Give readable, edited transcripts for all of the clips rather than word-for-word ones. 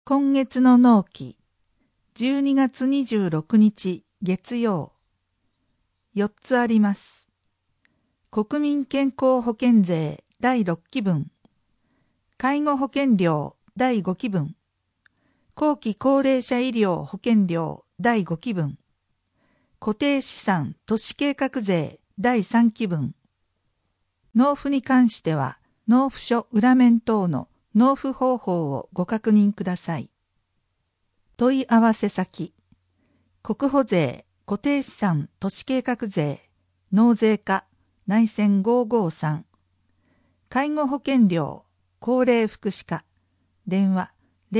今月の納期、12月26日月曜、4つあります。国民健康保険税第6期分、介護保険料第5期分、後期高齢者医療保険料第5期分、固定資産都市計画税第3期分。納付に関しては、納付書裏面等の納付方法をご確認ください。問い合わせ先、国保税、固定資産都市計画税、納税課、内線553、介護保険料、高齢福祉課、電話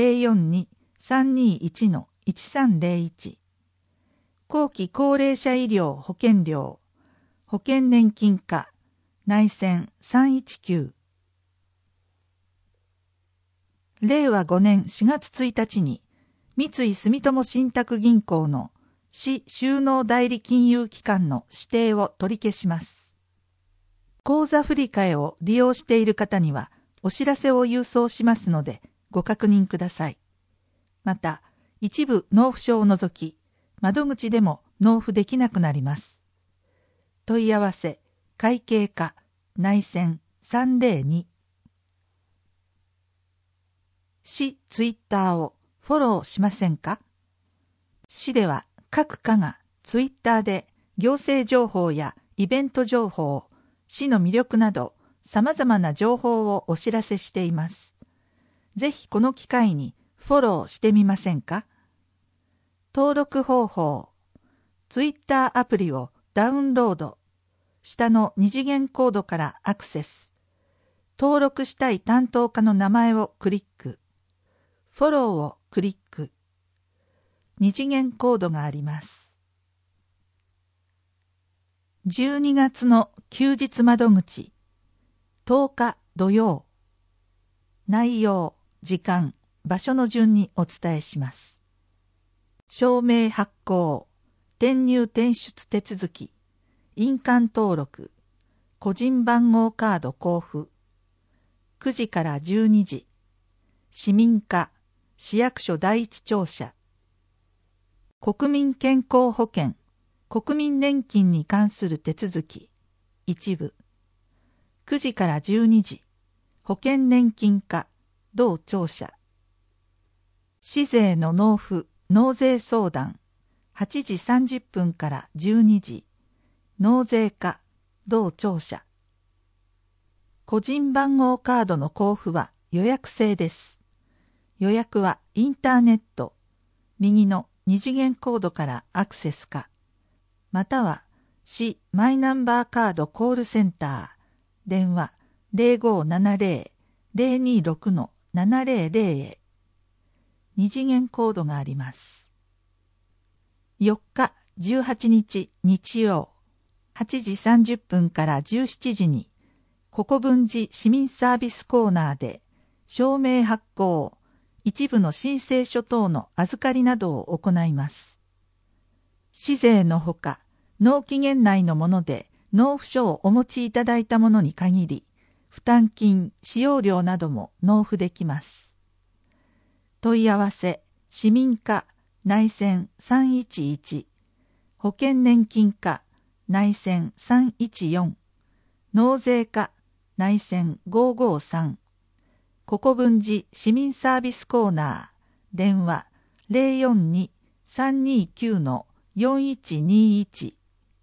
042-321-1301、後期高齢者医療保険料、保険年金課、内線319。令和5年4月1日に、三井住友信託銀行の市収納代理金融機関の指定を取り消します。口座振替を利用している方にはお知らせを郵送しますのでご確認ください。また、一部納付書を除き、窓口でも納付できなくなります。問い合わせ、会計課、内線302。市ツイッターをフォローしませんか？市では各課がツイッターで行政情報やイベント情報、市の魅力など様々な情報をお知らせしています。ぜひこの機会にフォローしてみませんか？登録方法、ツイッターアプリをダウンロード、下の二次元コードからアクセス、登録したい担当課の名前をクリック、フォローをクリック。二次元コードがあります。12月の休日窓口、10日土曜。内容、時間、場所の順にお伝えします。証明発行、転入転出手続き、印鑑登録、個人番号カード交付。9時から12時。市民課、市役所第一庁舎。国民健康保険、国民年金に関する手続き、一部。9時から12時、保険年金課、同庁舎。市税の納付、納税相談、8時30分から12時、納税課、同庁舎。個人番号カードの交付は予約制です。予約はインターネット、右の二次元コードからアクセスか、または市マイナンバーカードコールセンター、電話 0570-026-700 へ。二次元コードがあります。4日18日日曜、8時30分から17時に、国分寺市民サービスコーナーで、証明発行、一部の申請書等の預かりなどを行います。市税のほか、納期限内のもので納付書をお持ちいただいたものに限り、負担金、使用料なども納付できます。問い合わせ、市民課、内線311、保険年金課、内線314、納税課、内線553、国分寺市民サービスコーナー、電話 042-329-4121。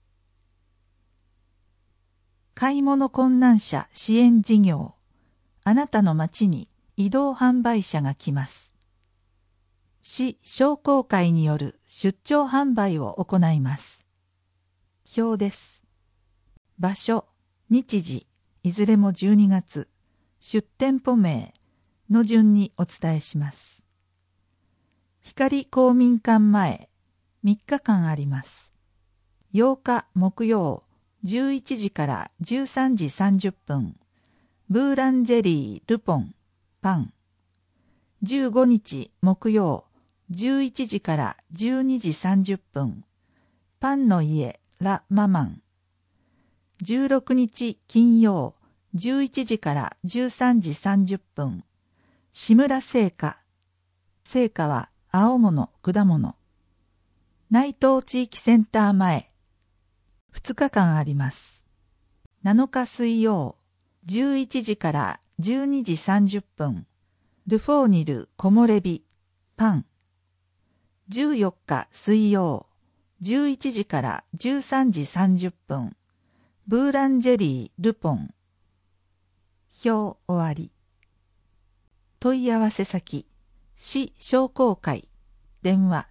買い物困難者支援事業。あなたの町に移動販売車が来ます。市商工会による出張販売を行います。表です。場所、日時、いずれも12月。出店舗名の順にお伝えします。光公民館前、3日間あります。8日木曜、11時から13時30分、ブーランジェリールポン、パン。15日木曜、11時から12時30分、パンの家ラ・ママン。16日金曜、11時から13時30分、志村製菓。 成果は青物、果物。内藤地域センター前。2日間あります。7日水曜、11時から12時30分。ルフォーニル木漏れ日、パン。14日水曜、11時から13時30分。ブーランジェリールポン。表終わり。問い合わせ先、市商工会。電話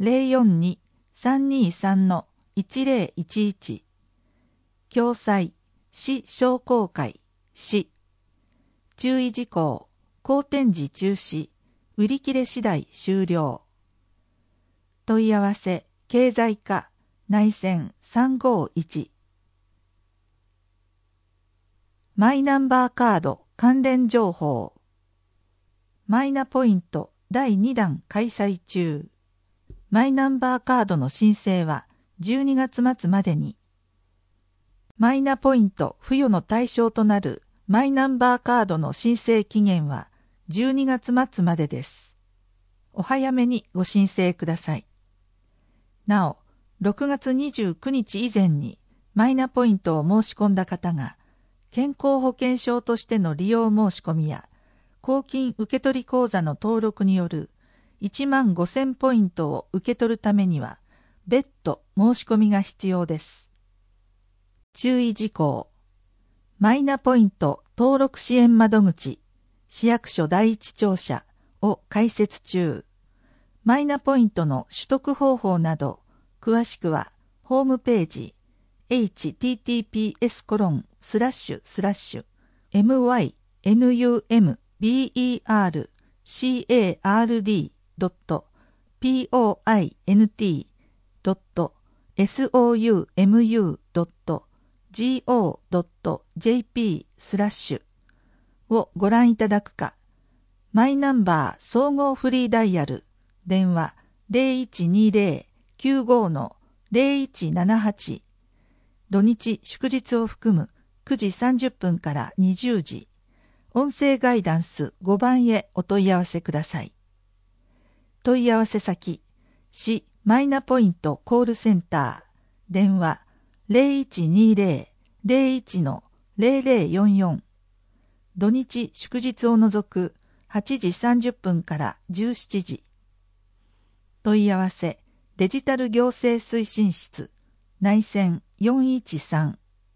042-323-1011。共催、市商工会、市。注意事項、後展示中止、売り切れ次第終了。問い合わせ、経済課、内線351。マイナンバーカード関連情報。マイナポイント第2弾開催中。マイナンバーカードの申請は12月末までに。マイナポイント付与の対象となるマイナンバーカードの申請期限は12月末までです。お早めにご申請ください。なお、6月29日以前にマイナポイントを申し込んだ方が、健康保険証としての利用申し込みや、公金受取口座の登録による15,000ポイントを受け取るためには、別途申し込みが必要です。注意事項。マイナポイント登録支援窓口、市役所第一庁舎を開設中。マイナポイントの取得方法など、詳しくはホームページ https://mynerbercard.somu.go.jp/ をご覧いただくか、マイナンバー総合フリーダイヤル電話 0120-95-0178 土日祝日を含む9時30分から20時音声ガイダンス5番へお問い合わせください。問い合わせ先、市マイナポイントコールセンター電話 0120-01-0044 土日祝日を除く8時30分から17時。問い合わせ、デジタル行政推進室、内線413。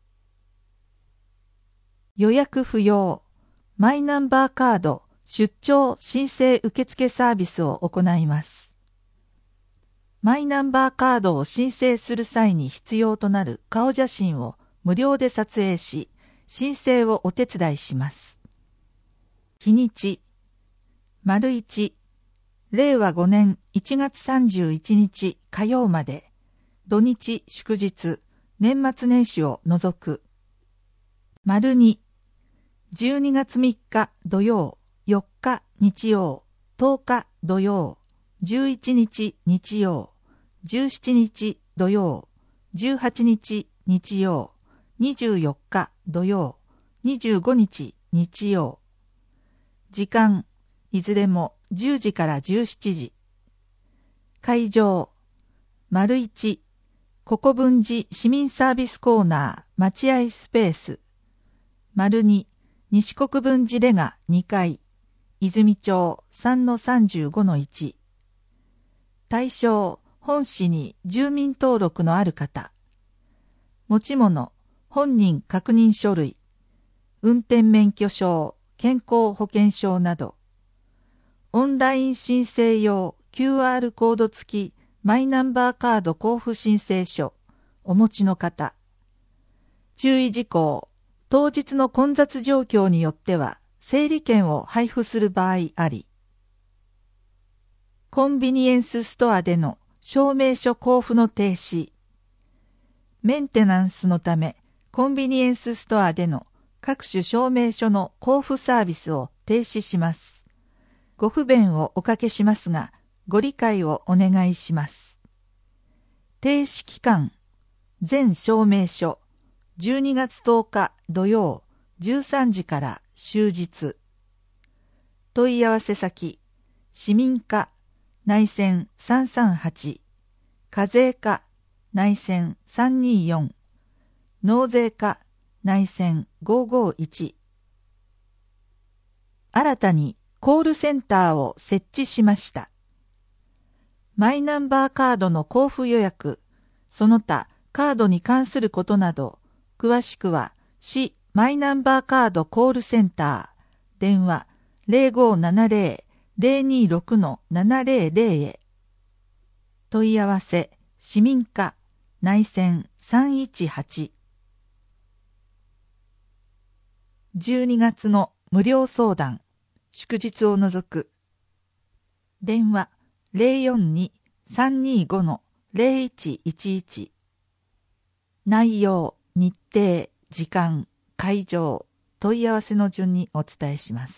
予約不要、マイナンバーカード出張申請受付サービスを行います。マイナンバーカードを申請する際に必要となる顔写真を無料で撮影し、申請をお手伝いします。日にち、1、令和5年1月31日火曜まで、土日祝日、年末年始を除く。2、12月3日土曜、4日日曜、10日土曜、11日日曜、17日土曜、18日日曜、24日土曜、25日日曜。時間、いずれも10時から17時。会場、1、国分寺市民サービスコーナー待合スペース。2、西国分寺レガ2階、泉町 3-35-1。対象、本市に住民登録のある方。持ち物、本人確認書類、運転免許証、健康保険証など。オンライン申請用 QR コード付きマイナンバーカード交付申請書お持ちの方。注意事項、当日の混雑状況によっては整理券を配布する場合あり。コンビニエンスストアでの証明書交付の停止。メンテナンスのためコンビニエンスストアでの各種証明書の交付サービスを停止します。ご不便をおかけしますが、ご理解をお願いします。停止期間、全証明書、12月10日土曜13時から終日。問い合わせ先、市民課内線338、課税課内線324、納税課内線551。新たにコールセンターを設置しました。マイナンバーカードの交付予約、その他カードに関することなど、詳しくは市マイナンバーカードコールセンター、電話 0570-026-700 へ。問い合わせ市民課内線318。12月の無料相談、祝日を除く。電話 042-325-0111。内容、日程、時間、会場、問い合わせの順にお伝えします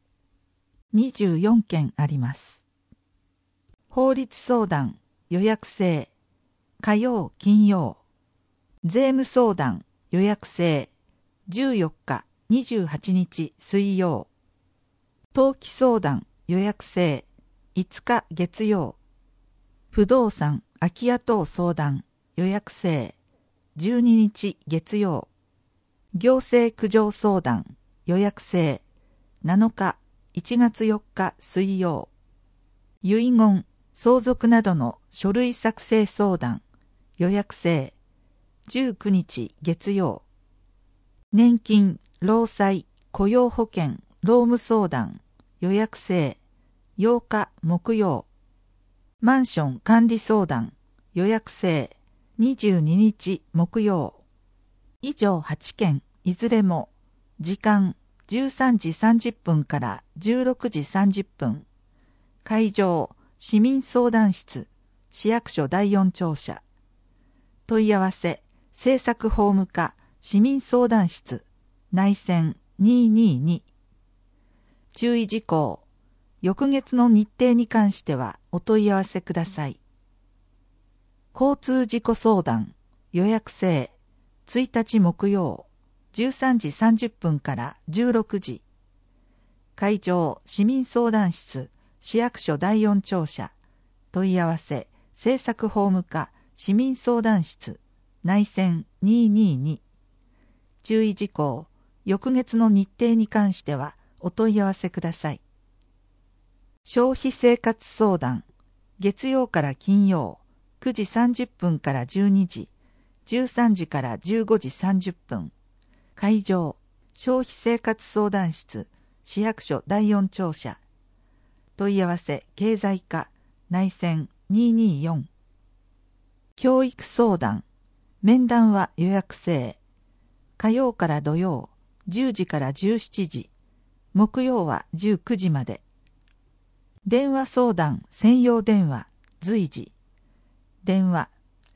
。24件あります。法律相談、予約制、火曜、金曜。税務相談、予約制、14日、28日、水曜。登記相談、予約制、5日、月曜。不動産、空き家等相談、予約制、12日、月曜。行政苦情相談、予約制、7日、1月4日、水曜。遺言、相続などの書類作成相談、予約制、19日、月曜。年金、労災、雇用保険、労務相談、予約制、8日、木曜。マンション管理相談、予約制、22日、木曜。以上8件、いずれも、時間13時30分から16時30分。会場、市民相談室、市役所第4庁舎。問い合わせ、政策法務課、市民相談室、内線222。注意事項。翌月の日程に関してはお問い合わせください。交通事故相談、予約制、1日木曜、13時30分から16時。会場、市民相談室、市役所第4庁舎。問い合わせ、政策法務課、市民相談室、内線222。注意事項。翌月の日程に関してはお問い合わせください。消費生活相談、月曜から金曜、9時30分から12時、13時から15時30分。会場、消費生活相談室、市役所第4庁舎。問い合わせ、経済課、内線224。教育相談、面談は予約制。火曜から土曜、10時から17時、木曜は19時まで。電話相談専用電話随時。電話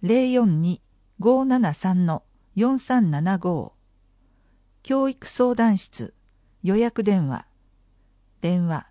042-573-4375。教育相談室予約電話。電話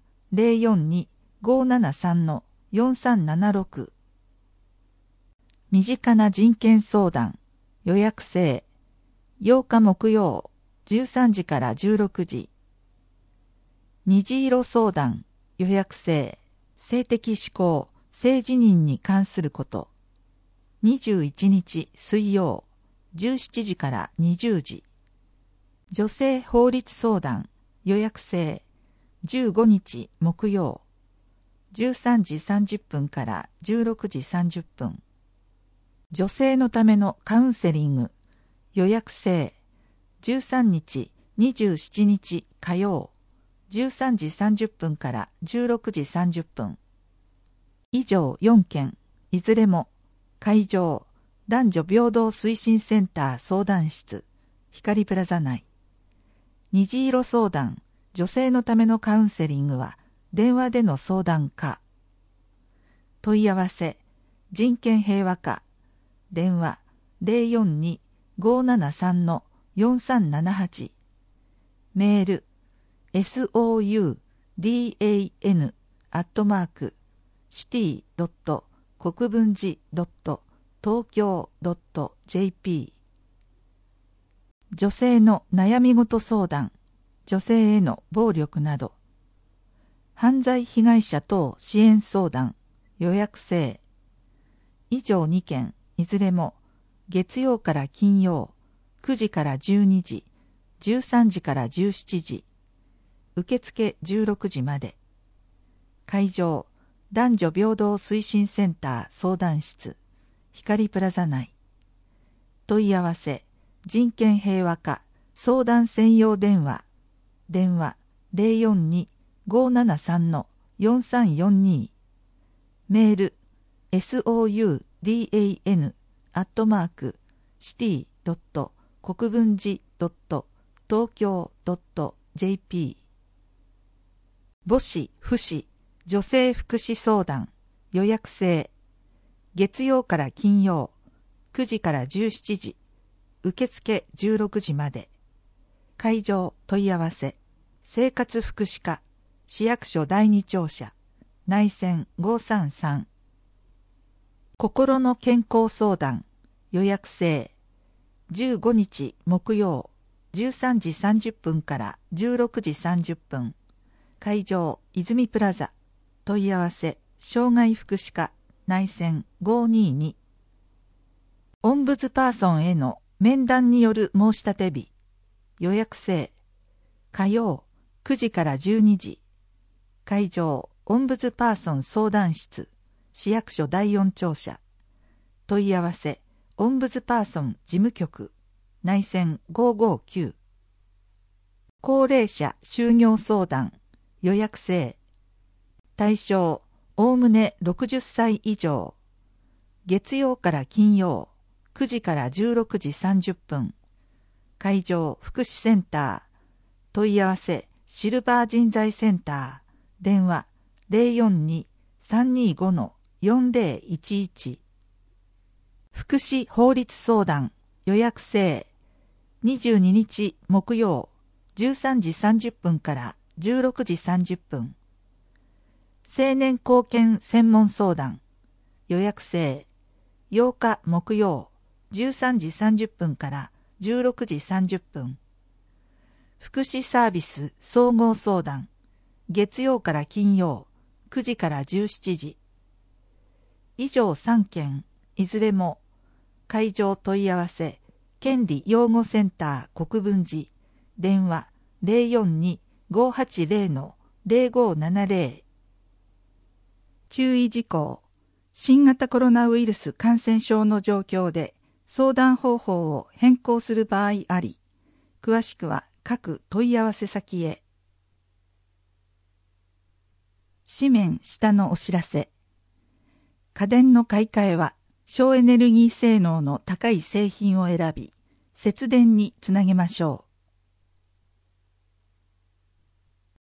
042-573-4376。身近な人権相談予約制。8日木曜13時から16時。虹色相談予約制、性的指向、性自認に関すること。21日水曜、17時から20時。女性法律相談予約制、15日木曜、13時30分から16時30分。女性のためのカウンセリング予約制、13日、27日火曜、13時30分から16時30分。以上4件、いずれも会場、男女平等推進センター相談室、光プラザ内。虹色相談、女性のためのカウンセリングは電話での相談か。問い合わせ、人権平和課、電話 042-573-4378。メールsoudan@city.国分寺.東京.jp。 女性の悩み事相談、女性への暴力など。犯罪被害者等支援相談予約制。以上2件、いずれも月曜から金曜、9時から12時、13時から17時、受付16時まで。会場、男女平等推進センター相談室、光プラザ内。問い合わせ、人権平和課相談専用電話、電話 042-573-4342。メール、soudan@city.国分寺.東京.jp。 母子・父子・女性福祉相談予約制。月曜から金曜、9時から17時、受付16時まで。会場問い合わせ、生活福祉課市役所第二庁舎内線533。心の健康相談予約制。15日木曜、13時30分から16時30分。会場泉プラザ。問い合わせ、障害福祉課内線522。オンブズパーソンへの面談による申し立て日予約制。火曜9時から12時。会場オンブズパーソン相談室市役所第四庁舎。問い合わせ、オンブズパーソン事務局内線559。高齢者就業相談予約制。対象おおむね60歳以上。月曜から金曜、9時から16時30分。会場福祉センター。問い合わせ、シルバー人材センター。電話 042-325-4011。福祉法律相談予約制。22日木曜、13時30分から16時30分。青年貢献専門相談予約制。8日木曜、13時30分から16時30分。福祉サービス総合相談月曜から金曜、9時から17時。以上3件、いずれも会場問い合わせ、権利擁護センター国分寺電話 042-580-0570。 注意事項。新型コロナウイルス感染症の状況で相談方法を変更する場合あり、詳しくは各問い合わせ先へ。紙面下のお知らせ。家電の買い替えは省エネルギー性能の高い製品を選び、節電につなげましょう。